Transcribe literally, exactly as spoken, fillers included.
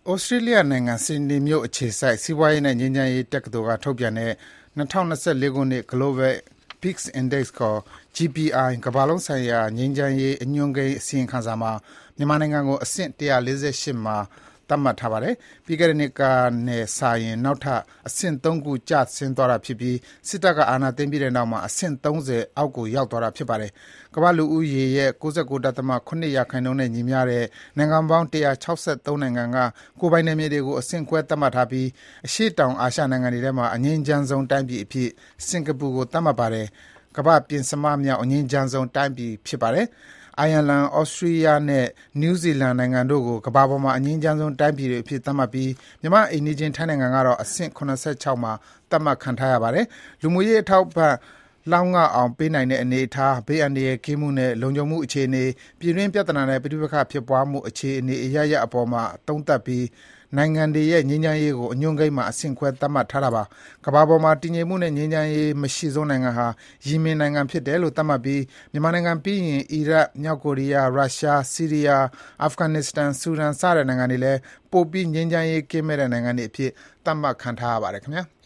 ဩစတြေးလျနိုင်ငံဆစ်ဒနီမြို့အခြေစိုက်စီးပွားရေးနဲ့ငြိမ်းချမ်းရေးတက္ကသိုလ်ကထုတ်ပြန်တဲ့၂၀၂၄ ခုနှစ် Global Peace Index ခေါ် ဂျီ ပီ အိုင် ကမ္ဘာလုံးဆိုင်ရာငြိမ်းချမ်းရေးအညွှန်းကိန်းအစီရင်ခံစာမှာမြန်မာနိုင်ငံကိုအဆင့်၁၄၈မှာသတ်မှတ်ထားပါတယ်။ ပြီးခဲ့တဲ့နှစ်ကနဲ့စာရင်နောက်ထပ်အဆင့်သုံးခုကျဆင်းသွားတာဖြစ်ပြီးစစ်တပ်ကအာဏာသိမ်းပြီးတဲ့နောက်မှာအဆင့်၃၀အောက်ကိုရောက်သွားတာဖြစ်ပါတယ်။ကမ္ဘာ့လူဦးရေရဲ့၉၉.၇ ရာခိုင်နှုန်းနဲ့ညီမျှတဲ့နိုင်ငံပေါင်း၁၆၃နိုင်ငံကကိုယ်ပိုင်နယ်မြေတွေကိုအဆင့်ခွဲသတ်မှတ်ထားပြီးအရှေ့တောင်အာရှနိုင်ငံတွေထဲမှာအငြိမ်းချမ်းဆုံးတိုင်းပြည်အဖြစ်စင်္ကာပူကိုသတ်မှတ်ပါတယ်။ကမ္ဘာ့ပဉ္စမမြောက်အငြိမ်းချမ်းဆုံးတိုင်းပြည်ဖြစ်ပါတယ်။ အိုင်ယာလန်၊ ဩစတြီးယားနဲ့နယူးဇီလန်နိုင်ငံတို့ကိုကမ္ဘာပေါ်မှာအငြိမ်းချမ်းဆုံးတိုင်းပြည်တွေအဖြစ်သတ်မှတ်ပြီးမြန်မာ့အိမ်နီးချင်းထိုင်းနိုင်ငံကတော့အဆင့်၇၆မှာသတ်မှတ်ခံထားရပါတယ်။ လူမှုရေးအထောက်အပံ့လောက်ငအောင်ပေးနိုင်တဲ့အနေအထား၊ ဘေးအန္တရာယ်ကင်းမှုနဲ့လုံခြုံမှုအခြေအနေ၊ ပြည်တွင်းပြဿနာနဲ့ပဋိပက္ခဖြစ်ပွားမှုအခြေအနေအရပ်ရပ်အပေါ်မှာသုံးသပ်ပြီးနိုင်ငံတွေရဲ့ငြိမ်းချမ်းရေးကိုအညွှန်းကိန်းမှာအဆင့်ခွဲသတ်မှတ်ထားတာပါ။ကမ္ဘာပေါ်မှာတည်ငြိမ်မှုနဲ့ငြိမ်းချမ်းရေးမရှိဆုံးနိုင်ငံဟာယီမင်နိုင်ငံဖြစ်တယ်လို့သတ်မှတ်ပြီးမြန်မာနိုင်ငံပြီးရင်အီရတ်၊ မြောက်ကိုရီးယား၊ ရုရှား၊ ဆီးရီးယား၊ အာဖဂန်နစ္စတန်၊ ဆူဒန်စတဲ့နိုင်ငံတွေလည်းပိုပြီးငြိမ်းချမ်းရေးကင်းမဲ့တဲ့နိုင်ငံတွေအဖြစ်သတ်မှတ်ခံထားရပါတယ်ခင်ဗျာ။